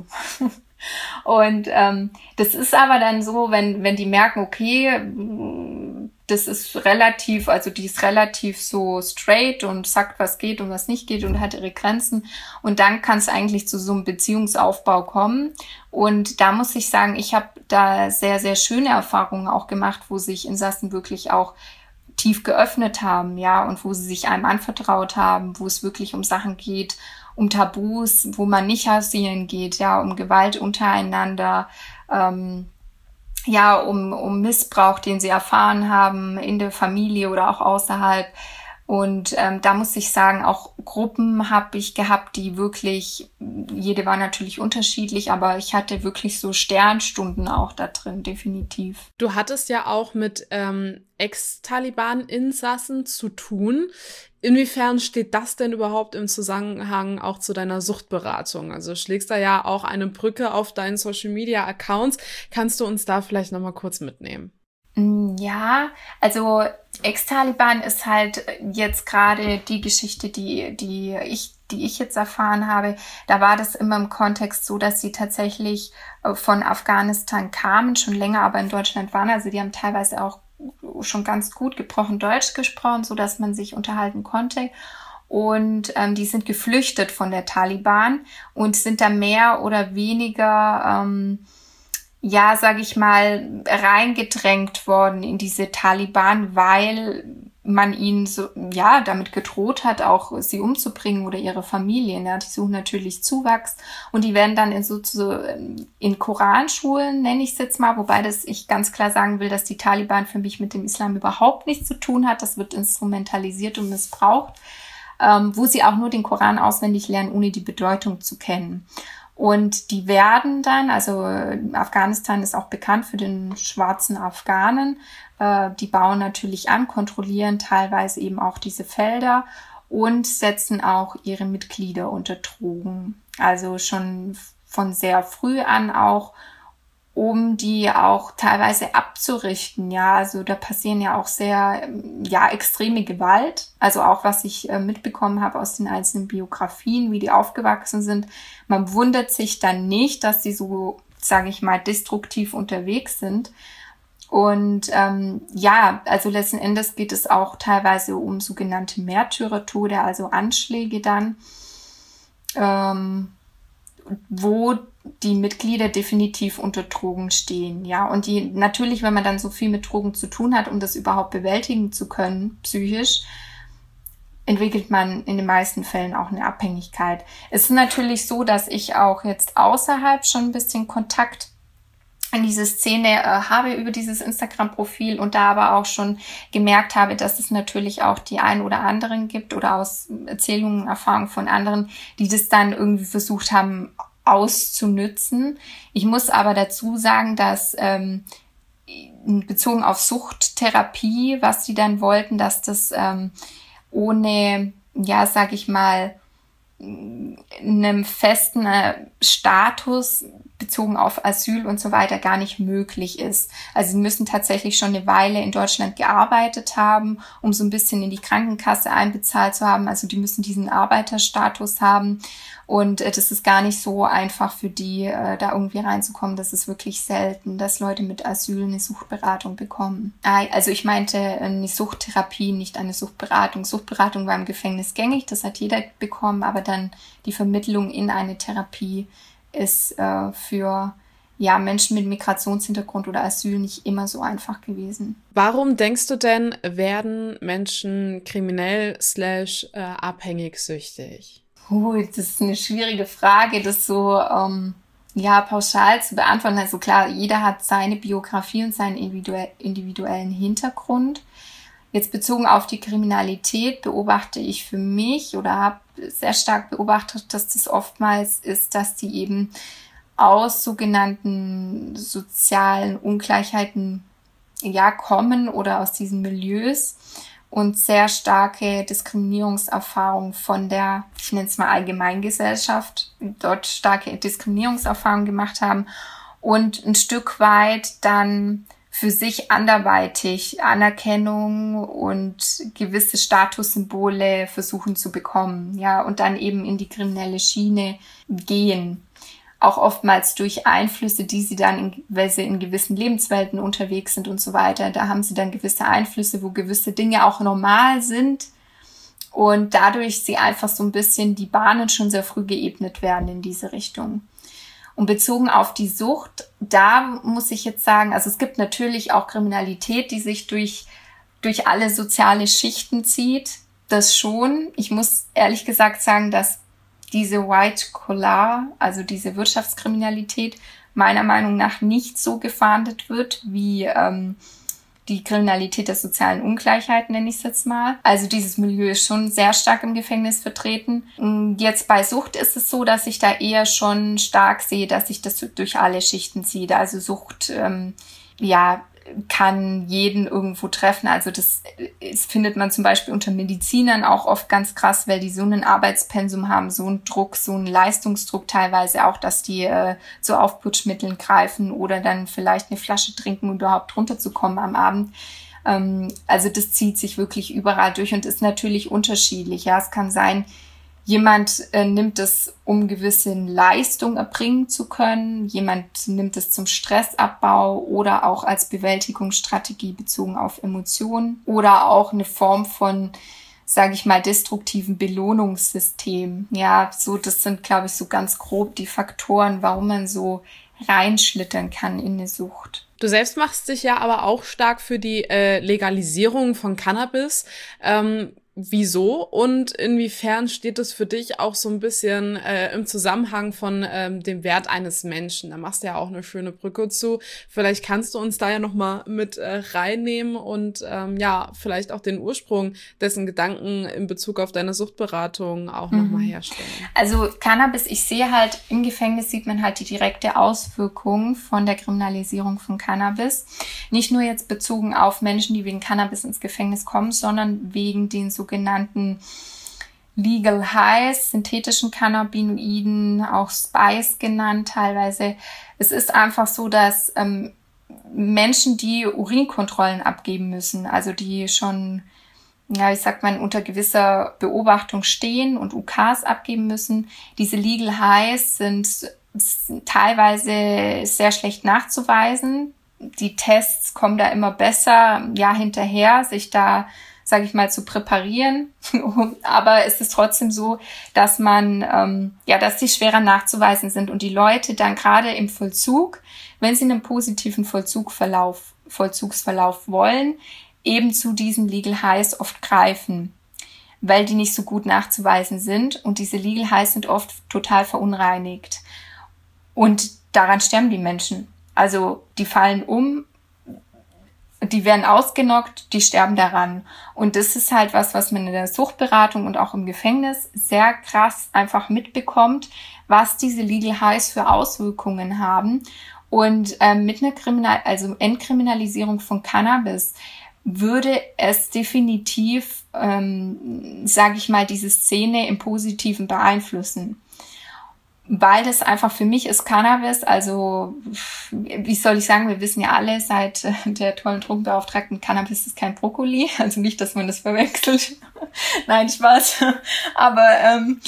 Und ähm, das ist aber dann so, wenn wenn die merken, okay, das ist relativ, also die ist relativ so straight und sagt, was geht und was nicht geht und hat ihre Grenzen. Und dann kann es eigentlich zu so einem Beziehungsaufbau kommen. Und da muss ich sagen, ich habe da sehr, sehr schöne Erfahrungen auch gemacht, wo sich Insassen wirklich auch tief geöffnet haben, ja, und wo sie sich einem anvertraut haben, wo es wirklich um Sachen geht, um Tabus, wo man nicht hausieren geht, ja, um Gewalt untereinander, ähm, ja, um, um Missbrauch, den sie erfahren haben in der Familie oder auch außerhalb. Und ähm, da muss ich sagen, auch Gruppen habe ich gehabt, die wirklich, jede war natürlich unterschiedlich, aber ich hatte wirklich so Sternstunden auch da drin, definitiv. Du hattest ja auch mit ähm, Ex-Taliban-Insassen zu tun. Inwiefern steht das denn überhaupt im Zusammenhang auch zu deiner Suchtberatung? Also schlägst da ja auch eine Brücke auf deinen Social-Media-Accounts. Kannst du uns da vielleicht nochmal kurz mitnehmen? Ja, also Ex-Taliban ist halt jetzt gerade die Geschichte, die die ich die ich jetzt erfahren habe. Da war das immer im Kontext so, dass sie tatsächlich von Afghanistan kamen, schon länger aber in Deutschland waren. Also die haben teilweise auch schon ganz gut gebrochen Deutsch gesprochen, so dass man sich unterhalten konnte. Und ähm, die sind geflüchtet von der Taliban und sind da mehr oder weniger ähm, ja, sage ich mal, reingedrängt worden in diese Taliban, weil man ihnen so, ja, damit gedroht hat, auch sie umzubringen oder ihre Familien. Ja, die suchen natürlich Zuwachs und die werden dann in so, so in Koranschulen, nenne ich es jetzt mal, wobei das ich ganz klar sagen will, dass die Taliban für mich mit dem Islam überhaupt nichts zu tun hat. Das wird instrumentalisiert und missbraucht, ähm, wo sie auch nur den Koran auswendig lernen, ohne die Bedeutung zu kennen. Und die werden dann, also Afghanistan ist auch bekannt für den schwarzen Afghanen, äh, die bauen natürlich an, kontrollieren teilweise eben auch diese Felder und setzen auch ihre Mitglieder unter Drogen. Also schon von sehr früh an auch, um die auch teilweise abzurichten. Ja, also da passieren ja auch sehr, ja, extreme Gewalt. Also auch, was ich äh, mitbekommen habe aus den einzelnen Biografien, wie die aufgewachsen sind. Man wundert sich dann nicht, dass sie so sage ich mal, destruktiv unterwegs sind. Und ähm, ja, also letzten Endes geht es auch teilweise um sogenannte Märtyrertode, also Anschläge dann, ähm, wo die Mitglieder definitiv unter Drogen stehen. Ja, und die natürlich, wenn man dann so viel mit Drogen zu tun hat, um das überhaupt bewältigen zu können, psychisch, entwickelt man in den meisten Fällen auch eine Abhängigkeit. Es ist natürlich so, dass ich auch jetzt außerhalb schon ein bisschen Kontakt in diese Szene äh, habe über dieses Instagram-Profil und da aber auch schon gemerkt habe, dass es natürlich auch die ein oder anderen gibt oder aus Erzählungen, Erfahrungen von anderen, die das dann irgendwie versucht haben auszunützen. Ich muss aber dazu sagen, dass ähm, bezogen auf Suchttherapie, was die dann wollten, dass das ähm, ohne, ja, sag ich mal, einem festen äh, Status bezogen auf Asyl und so weiter gar nicht möglich ist. Also sie müssen tatsächlich schon eine Weile in Deutschland gearbeitet haben, um so ein bisschen in die Krankenkasse einbezahlt zu haben. Also die müssen diesen Arbeiterstatus haben und äh, das ist gar nicht so einfach für die, äh, da irgendwie reinzukommen. Das ist wirklich selten, dass Leute mit Asyl eine Suchtberatung bekommen. Also ich meinte eine Suchttherapie, nicht eine Suchtberatung. Suchtberatung war im Gefängnis gängig, das hat jeder bekommen, aber dann die Vermittlung in eine Therapie ist äh, für ja, Menschen mit Migrationshintergrund oder Asyl nicht immer so einfach gewesen. Warum denkst du denn, werden Menschen kriminell slash äh, abhängig süchtig? Uh, das ist eine schwierige Frage, das so ähm, ja pauschal zu beantworten. Also klar, jeder hat seine Biografie und seinen individuell, individuellen Hintergrund. Jetzt bezogen auf die Kriminalität beobachte ich für mich oder habe sehr stark beobachtet, dass das oftmals ist, dass die eben aus sogenannten sozialen Ungleichheiten ja kommen oder aus diesen Milieus und sehr starke Diskriminierungserfahrungen von der, ich nenne es mal Allgemeingesellschaft, dort starke Diskriminierungserfahrungen gemacht haben und ein Stück weit dann für sich anderweitig Anerkennung und gewisse Statussymbole versuchen zu bekommen, ja, und dann eben in die kriminelle Schiene gehen. Auch oftmals durch Einflüsse, die sie dann, in, weil sie in gewissen Lebenswelten unterwegs sind und so weiter, da haben sie dann gewisse Einflüsse, wo gewisse Dinge auch normal sind und dadurch sie einfach so ein bisschen die Bahnen schon sehr früh geebnet werden in diese Richtung. Und bezogen auf die Sucht, da muss ich jetzt sagen, also es gibt natürlich auch Kriminalität, die sich durch, durch alle soziale Schichten zieht. Das schon. Ich muss ehrlich gesagt sagen, dass diese White Collar, also diese Wirtschaftskriminalität, meiner Meinung nach nicht so gefahndet wird wie ähm, die Kriminalität der sozialen Ungleichheit, nenne ich es jetzt mal. Also dieses Milieu ist schon sehr stark im Gefängnis vertreten. Jetzt bei Sucht ist es so, dass ich da eher schon stark sehe, dass sich das durch alle Schichten zieht. Also Sucht, ähm, ja, kann jeden irgendwo treffen. Also das, das findet man zum Beispiel unter Medizinern auch oft ganz krass, weil die so einen Arbeitspensum haben, so einen Druck, so einen Leistungsdruck teilweise auch, dass die äh, zu Aufputschmitteln greifen oder dann vielleicht eine Flasche trinken, um überhaupt runterzukommen am Abend. Ähm, also das zieht sich wirklich überall durch und ist natürlich unterschiedlich. Ja, es kann sein, jemand äh, nimmt es, um gewisse Leistung erbringen zu können. Jemand nimmt es zum Stressabbau oder auch als Bewältigungsstrategie bezogen auf Emotionen oder auch eine Form von, sage ich mal, destruktiven Belohnungssystem. Ja, so das sind, glaube ich, so ganz grob die Faktoren, warum man so reinschlittern kann in eine Sucht. Du selbst machst dich ja aber auch stark für die äh, Legalisierung von Cannabis. Ähm, Wieso und inwiefern steht es für dich auch so ein bisschen äh, im Zusammenhang von ähm, dem Wert eines Menschen? Da machst du ja auch eine schöne Brücke zu. Vielleicht kannst du uns da ja nochmal mit äh, reinnehmen und ähm, ja, vielleicht auch den Ursprung dessen Gedanken in Bezug auf deine Suchtberatung auch mhm. nochmal herstellen. Also Cannabis, ich sehe halt, im Gefängnis sieht man halt die direkte Auswirkung von der Kriminalisierung von Cannabis. Nicht nur jetzt bezogen auf Menschen, die wegen Cannabis ins Gefängnis kommen, sondern wegen den so sogenannten Legal Highs, synthetischen Cannabinoiden, auch Spice genannt teilweise. Es ist einfach so, dass ähm, Menschen, die Urinkontrollen abgeben müssen, also die schon, ja, ich sag mal, unter gewisser Beobachtung stehen und U Ks abgeben müssen, diese Legal Highs sind teilweise sehr schlecht nachzuweisen. Die Tests kommen da immer besser, ja, hinterher, sich da, sage ich mal, zu präparieren. Aber es ist trotzdem so, dass man, ähm, ja, dass die schwerer nachzuweisen sind und die Leute dann gerade im Vollzug, wenn sie einen positiven Vollzugverlauf, Vollzugsverlauf wollen, eben zu diesen Legal Highs oft greifen, weil die nicht so gut nachzuweisen sind und diese Legal Highs sind oft total verunreinigt. Und daran sterben die Menschen. Also die fallen um, die werden ausgenockt, die sterben daran. Und das ist halt was, was man in der Suchtberatung und auch im Gefängnis sehr krass einfach mitbekommt, was diese Legal Highs für Auswirkungen haben. Und ähm, mit einer Kriminal- also Entkriminalisierung von Cannabis würde es definitiv, ähm, sage ich mal, diese Szene im Positiven beeinflussen. Weil das einfach für mich ist Cannabis, also wie soll ich sagen, wir wissen ja alle seit der tollen Drogenbeauftragten, Cannabis ist kein Brokkoli, also nicht, dass man das verwechselt. Nein, Spaß. Aber ähm,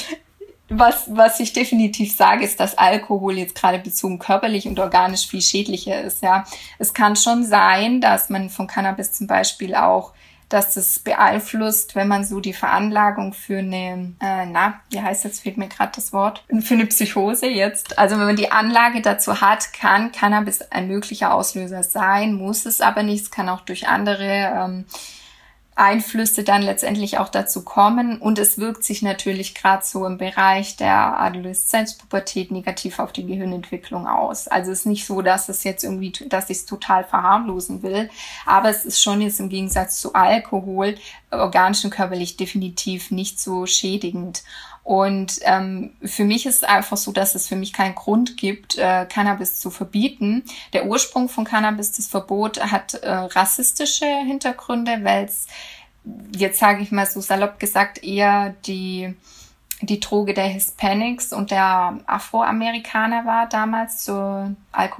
was was ich definitiv sage, ist, dass Alkohol jetzt gerade bezogen körperlich und organisch viel schädlicher ist. Ja, es kann schon sein, dass man von Cannabis zum Beispiel auch, dass das beeinflusst, wenn man so die Veranlagung für eine, äh, na, wie heißt jetzt, fehlt mir gerade das Wort, für eine Psychose jetzt. Also wenn man die Anlage dazu hat, kann Cannabis ein möglicher Auslöser sein, muss es aber nicht. Es kann auch durch andere ähm, Einflüsse dann letztendlich auch dazu kommen. Und es wirkt sich natürlich gerade so im Bereich der Adoleszenz, Pubertät negativ auf die Gehirnentwicklung aus. Also es ist nicht so, dass es jetzt irgendwie, dass ich es total verharmlosen will, aber es ist schon jetzt im Gegensatz zu Alkohol organisch und körperlich definitiv nicht so schädigend. Und ähm, für mich ist es einfach so, dass es für mich keinen Grund gibt, äh, Cannabis zu verbieten. Der Ursprung von Cannabis, das Verbot, hat äh, rassistische Hintergründe, weil es, jetzt sage ich mal so salopp gesagt, eher die die Droge der Hispanics und der Afroamerikaner war damals zur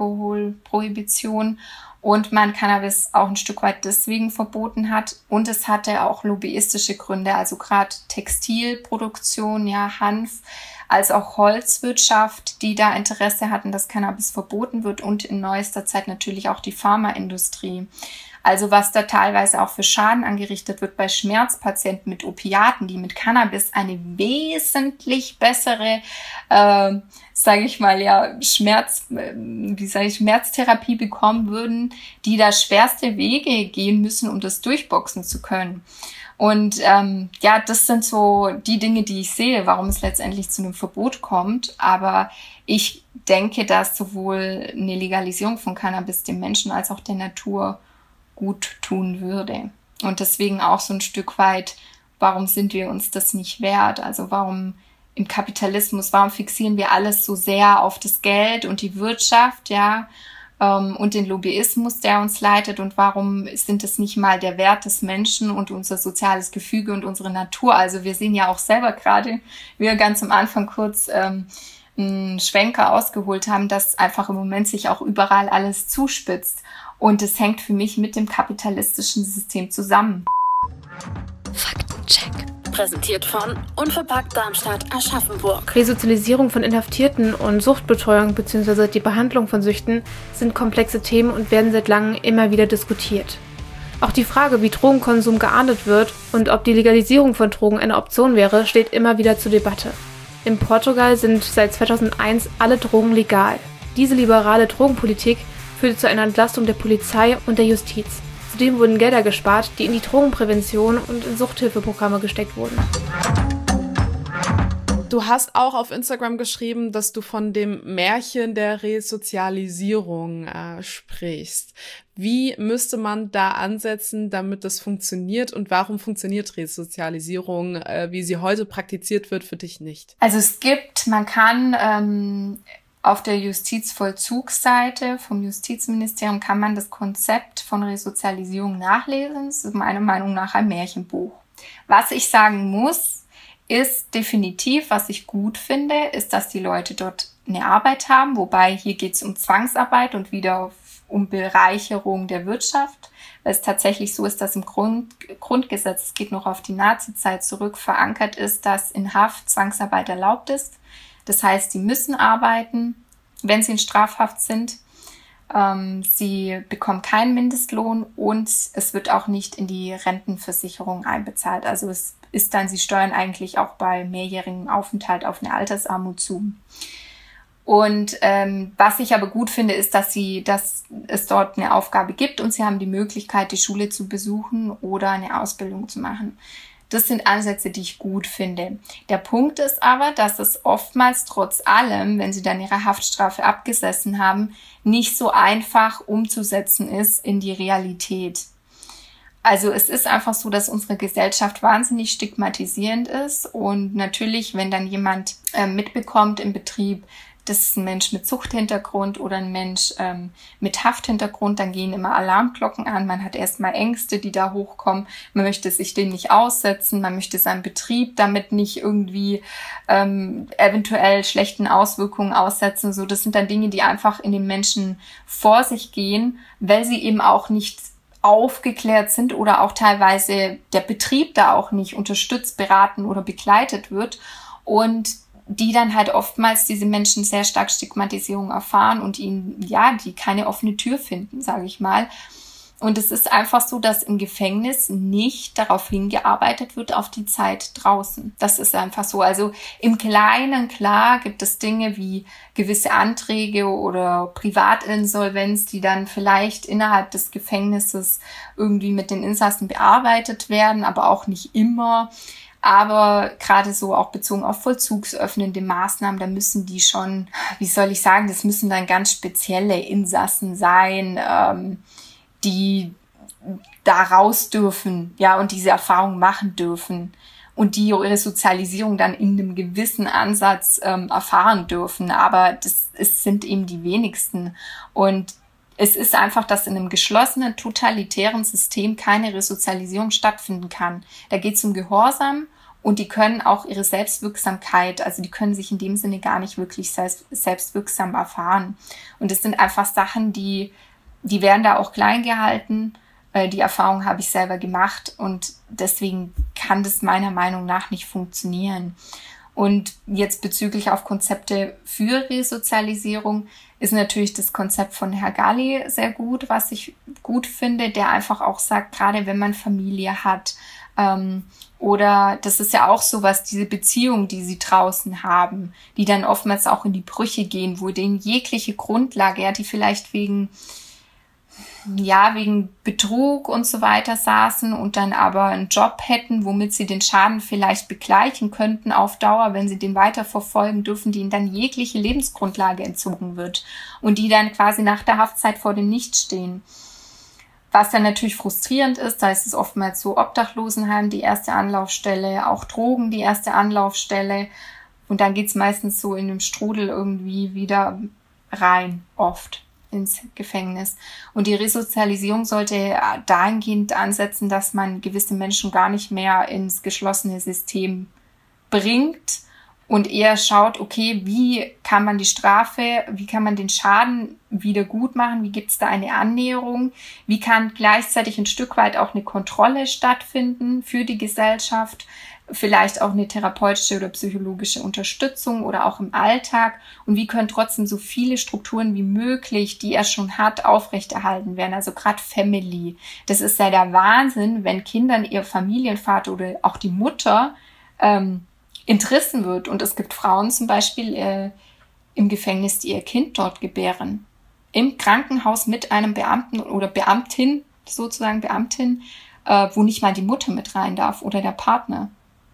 Alkoholprohibition. Und man Cannabis auch ein Stück weit deswegen verboten hat. Und es hatte auch lobbyistische Gründe, also gerade Textilproduktion, ja, Hanf, als auch Holzwirtschaft, die da Interesse hatten, dass Cannabis verboten wird und in neuester Zeit natürlich auch die Pharmaindustrie. Also was da teilweise auch für Schaden angerichtet wird bei Schmerzpatienten mit Opiaten, die mit Cannabis eine wesentlich bessere, äh, sage ich mal, ja, Schmerz, äh, wie sage ich, Schmerztherapie bekommen würden, die da schwerste Wege gehen müssen, um das durchboxen zu können. Und ähm, ja, das sind so die Dinge, die ich sehe, warum es letztendlich zu einem Verbot kommt. Aber ich denke, dass sowohl eine Legalisierung von Cannabis dem Menschen als auch der Natur gut tun würde. Und deswegen auch so ein Stück weit, warum sind wir uns das nicht wert? Also warum im Kapitalismus, warum fixieren wir alles so sehr auf das Geld und die Wirtschaft, ja, ähm, und den Lobbyismus, der uns leitet? Und warum sind es nicht mal der Wert des Menschen und unser soziales Gefüge und unsere Natur? Also wir sehen ja auch selber gerade, wie wir ganz am Anfang kurz ähm, einen Schwenker ausgeholt haben, dass einfach im Moment sich auch überall alles zuspitzt. Und es hängt für mich mit dem kapitalistischen System zusammen. Faktencheck. Präsentiert von Unverpackt Darmstadt Aschaffenburg. Resozialisierung von Inhaftierten und Suchtbetreuung bzw. die Behandlung von Süchten sind komplexe Themen und werden seit langem immer wieder diskutiert. Auch die Frage, wie Drogenkonsum geahndet wird und ob die Legalisierung von Drogen eine Option wäre, steht immer wieder zur Debatte. In Portugal sind seit zweitausendeins alle Drogen legal. Diese liberale Drogenpolitik führte zu einer Entlastung der Polizei und der Justiz. Zudem wurden Gelder gespart, die in die Drogenprävention und in Suchthilfeprogramme gesteckt wurden. Du hast auch auf Instagram geschrieben, dass du von dem Märchen der Resozialisierung äh, sprichst. Wie müsste man da ansetzen, damit das funktioniert? Und warum funktioniert Resozialisierung, äh, wie sie heute praktiziert wird, für dich nicht? Also es gibt, man kann ähm, auf der Justizvollzugsseite vom Justizministerium kann man das Konzept von Resozialisierung nachlesen. Das ist meiner Meinung nach ein Märchenbuch. Was ich sagen muss, ist definitiv, was ich gut finde, ist, dass die Leute dort eine Arbeit haben. Wobei hier geht es um Zwangsarbeit und wieder um Bereicherung der Wirtschaft. Weil es tatsächlich so ist, dass im Grund, Grundgesetz, es geht noch auf die Nazizeit zurück, verankert ist, dass in Haft Zwangsarbeit erlaubt ist. Das heißt, die müssen arbeiten wenn sie in Strafhaft sind. Ähm, sie bekommen keinen Mindestlohn und es wird auch nicht in die Rentenversicherung einbezahlt. Also es ist dann, sie steuern eigentlich auch bei mehrjährigem Aufenthalt auf eine Altersarmut zu. Und ähm, was ich aber gut finde, ist, dass sie, dass es dort eine Aufgabe gibt und sie haben die Möglichkeit, die Schule zu besuchen oder eine Ausbildung zu machen. Das sind Ansätze, die ich gut finde. Der Punkt ist aber, dass es oftmals trotz allem, wenn sie dann ihre Haftstrafe abgesessen haben, nicht so einfach umzusetzen ist in die Realität. Also es ist einfach so, dass unsere Gesellschaft wahnsinnig stigmatisierend ist und natürlich, wenn dann jemand äh, mitbekommt im Betrieb, das ist ein Mensch mit Suchthintergrund oder ein Mensch ähm, mit Hafthintergrund, dann gehen immer Alarmglocken an. Man hat erstmal Ängste, die da hochkommen. Man möchte sich dem nicht aussetzen. Man möchte seinen Betrieb damit nicht irgendwie ähm, eventuell schlechten Auswirkungen aussetzen. So, das sind dann Dinge, die einfach in den Menschen vor sich gehen, weil sie eben auch nicht aufgeklärt sind oder auch teilweise der Betrieb da auch nicht unterstützt, beraten oder begleitet wird. Und die dann halt oftmals diese Menschen sehr stark Stigmatisierung erfahren und ihnen, ja, die keine offene Tür finden, sage ich mal. Und es ist einfach so, dass im Gefängnis nicht darauf hingearbeitet wird, auf die Zeit draußen. Das ist einfach so. Also im Kleinen, klar, gibt es Dinge wie gewisse Anträge oder Privatinsolvenz, die dann vielleicht innerhalb des Gefängnisses irgendwie mit den Insassen bearbeitet werden, aber auch nicht immer. Aber gerade so auch bezogen auf vollzugsöffnende Maßnahmen, da müssen die schon, wie soll ich sagen, das müssen dann ganz spezielle Insassen sein, ähm, die da raus dürfen, ja, und diese Erfahrung machen dürfen und die ihre Sozialisierung dann in einem gewissen Ansatz ähm, erfahren dürfen. Aber das ist, sind eben die wenigsten. Und es ist einfach, dass in einem geschlossenen, totalitären System keine Resozialisierung stattfinden kann. Da geht es um Gehorsam und die können auch ihre Selbstwirksamkeit, also die können sich in dem Sinne gar nicht wirklich selbst, selbstwirksam erfahren. Und es sind einfach Sachen, die, die werden da auch klein gehalten. Die Erfahrung habe ich selber gemacht und deswegen kann das meiner Meinung nach nicht funktionieren. Und jetzt bezüglich auf Konzepte für Resozialisierung ist natürlich das Konzept von Herr Gali sehr gut, was ich gut finde, der einfach auch sagt, gerade wenn man Familie hat, ähm, oder das ist ja auch sowas, diese Beziehung, die sie draußen haben, die dann oftmals auch in die Brüche gehen, wo denen jegliche Grundlage, ja, die vielleicht wegen ja, wegen Betrug und so weiter saßen und dann aber einen Job hätten, womit sie den Schaden vielleicht begleichen könnten auf Dauer, wenn sie den weiterverfolgen dürfen, die ihnen dann jegliche Lebensgrundlage entzogen wird und die dann quasi nach der Haftzeit vor dem Nichts stehen. Was dann natürlich frustrierend ist, da ist es oftmals so Obdachlosenheim die erste Anlaufstelle, auch Drogen die erste Anlaufstelle und dann geht's meistens so in dem Strudel irgendwie wieder rein, oft ins Gefängnis. Und die Resozialisierung sollte dahingehend ansetzen, dass man gewisse Menschen gar nicht mehr ins geschlossene System bringt und eher schaut, okay, wie kann man die Strafe, wie kann man den Schaden wieder gut machen, wie gibt es da eine Annäherung, wie kann gleichzeitig ein Stück weit auch eine Kontrolle stattfinden für die Gesellschaft, vielleicht auch eine therapeutische oder psychologische Unterstützung oder auch im Alltag und wie können trotzdem so viele Strukturen wie möglich, die er schon hat, aufrechterhalten werden. Also gerade Family. Das ist ja der Wahnsinn, wenn Kindern ihr Familienvater oder auch die Mutter ähm, entrissen wird. Und es gibt Frauen zum Beispiel äh, im Gefängnis, die ihr Kind dort gebären. Im Krankenhaus mit einem Beamten oder Beamtin, sozusagen Beamtin, äh, wo nicht mal die Mutter mit rein darf oder der Partner.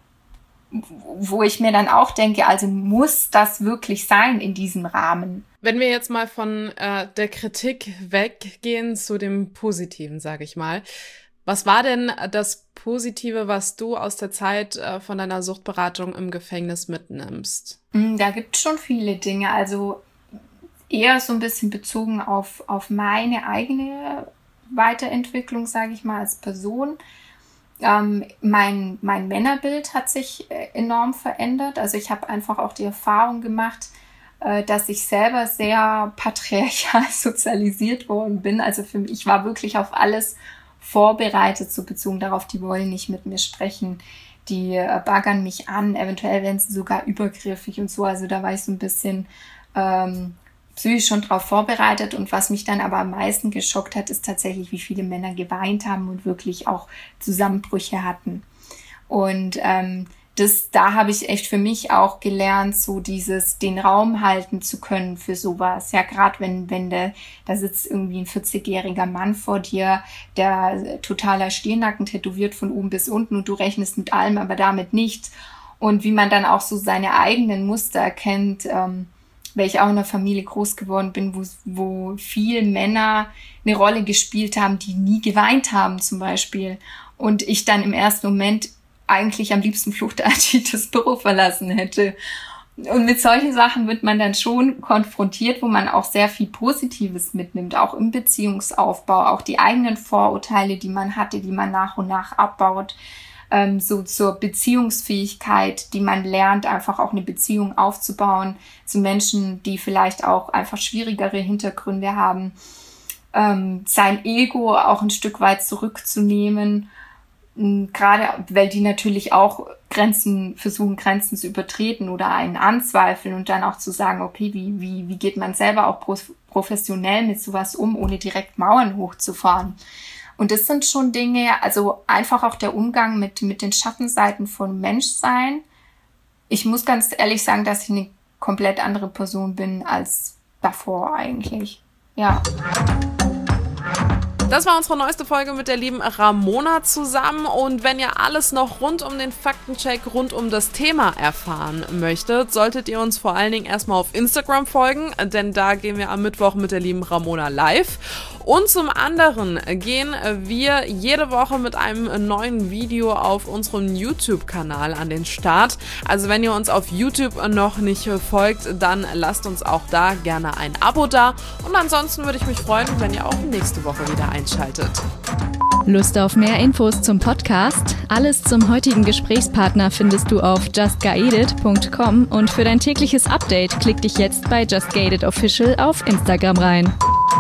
Wo ich mir dann auch denke, also muss das wirklich sein in diesem Rahmen? Wenn wir jetzt mal von äh, der Kritik weggehen zu dem Positiven, sage ich mal. Was war denn das Positive, was du aus der Zeit äh, von deiner Suchtberatung im Gefängnis mitnimmst? Da gibt es schon viele Dinge. Also eher so ein bisschen bezogen auf, auf meine eigene Weiterentwicklung, sage ich mal, als Person. Ähm, mein, mein Männerbild hat sich äh, enorm verändert. Also ich habe einfach auch die Erfahrung gemacht, äh, dass ich selber sehr patriarchal sozialisiert worden bin. Also für mich, ich war wirklich auf alles vorbereitet, so bezogen darauf, die wollen nicht mit mir sprechen. Die äh, baggern mich an, eventuell werden sie sogar übergriffig und so. Also da war ich so ein bisschen ähm, psychisch schon darauf vorbereitet. Und was mich dann aber am meisten geschockt hat, ist tatsächlich, wie viele Männer geweint haben und wirklich auch Zusammenbrüche hatten. Und ähm, das, da habe ich echt für mich auch gelernt, so dieses, den Raum halten zu können für sowas. Ja, gerade wenn, wenn der, da sitzt irgendwie ein vierzigjähriger Mann vor dir, der totaler Stirnnacken tätowiert von oben bis unten und du rechnest mit allem, aber damit nicht. Und wie man dann auch so seine eigenen Muster erkennt, ähm, weil ich auch in einer Familie groß geworden bin, wo, wo viele Männer eine Rolle gespielt haben, die nie geweint haben zum Beispiel. Und ich dann im ersten Moment eigentlich am liebsten fluchtartig das Büro verlassen hätte. Und mit solchen Sachen wird man dann schon konfrontiert, wo man auch sehr viel Positives mitnimmt, auch im Beziehungsaufbau, auch die eigenen Vorurteile, die man hatte, die man nach und nach abbaut, ähm, so zur Beziehungsfähigkeit, die man lernt, einfach auch eine Beziehung aufzubauen zu Menschen, die vielleicht auch einfach schwierigere Hintergründe haben, ähm, sein Ego auch ein Stück weit zurückzunehmen. Gerade weil die natürlich auch Grenzen, versuchen Grenzen zu übertreten oder einen anzweifeln und dann auch zu sagen, okay, wie, wie, wie geht man selber auch professionell mit sowas um, ohne direkt Mauern hochzufahren. Und das sind schon Dinge, also einfach auch der Umgang mit, mit den Schattenseiten von Menschsein. Ich muss ganz ehrlich sagen, dass ich eine komplett andere Person bin als davor eigentlich. Ja. Das war unsere neueste Folge mit der lieben Ramona zusammen. Und wenn ihr alles noch rund um den Faktencheck, rund um das Thema erfahren möchtet, solltet ihr uns vor allen Dingen erstmal auf Instagram folgen, denn da gehen wir am Mittwoch mit der lieben Ramona live. Und zum anderen gehen wir jede Woche mit einem neuen Video auf unserem YouTube-Kanal an den Start. Also wenn ihr uns auf YouTube noch nicht folgt, dann lasst uns auch da gerne ein Abo da. Und ansonsten würde ich mich freuen, wenn ihr auch nächste Woche wieder einschaltet. Lust auf mehr Infos zum Podcast? Alles zum heutigen Gesprächspartner findest du auf just gated punkt com und für dein tägliches Update klick dich jetzt bei Just Gated Official auf Instagram rein.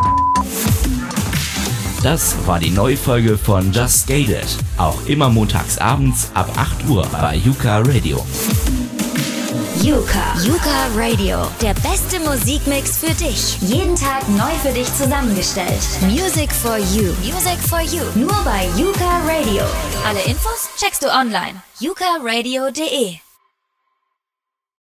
Das war die neue Folge von Just Gated. Auch immer montags abends ab acht Uhr bei Yuka Radio. Yuka. Yuka Radio. Der beste Musikmix für dich. Jeden Tag neu für dich zusammengestellt. Music for you. Music for you. Nur bei Yuka Radio. Alle Infos checkst du online. yuka radio punkt de